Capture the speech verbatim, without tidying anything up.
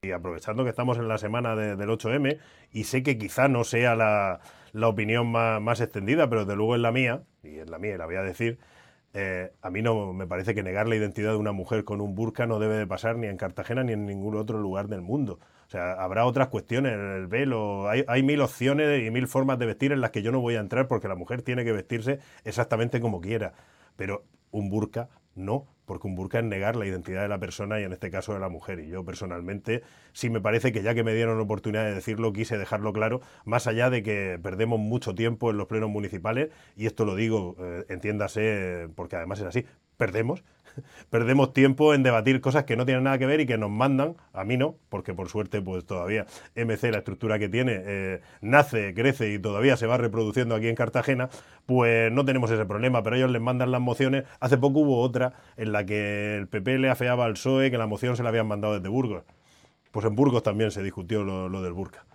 Y aprovechando que estamos en la semana de, del ocho eme, y sé que quizá no sea la, la opinión más, más, extendida, pero desde luego es la mía, y es la mía y la voy a decir, eh, a mí no me parece que negar la identidad de una mujer con un burka no debe de pasar ni en Cartagena ni en ningún otro lugar del mundo. O sea, habrá otras cuestiones, el velo, hay, hay mil opciones y mil formas de vestir en las que yo no voy a entrar porque la mujer tiene que vestirse exactamente como quiera. Pero un burka no, porque un burka es negar la identidad de la persona y en este caso de la mujer. Y yo personalmente sí me parece que ya que me dieron la oportunidad de decirlo, quise dejarlo claro, más allá de que perdemos mucho tiempo en los plenos municipales, y esto lo digo, eh, entiéndase, porque además es así, perdemos, perdemos tiempo en debatir cosas que no tienen nada que ver y que nos mandan, a mí no, porque por suerte pues todavía eme ce, la estructura que tiene, eh, nace, crece y todavía se va reproduciendo aquí en Cartagena, pues no tenemos ese problema, pero ellos les mandan las mociones. Hace poco hubo otra en la que el pe pe le afeaba al pe soe que la moción se la habían mandado desde Burgos. Pues en Burgos también se discutió lo, lo del burka.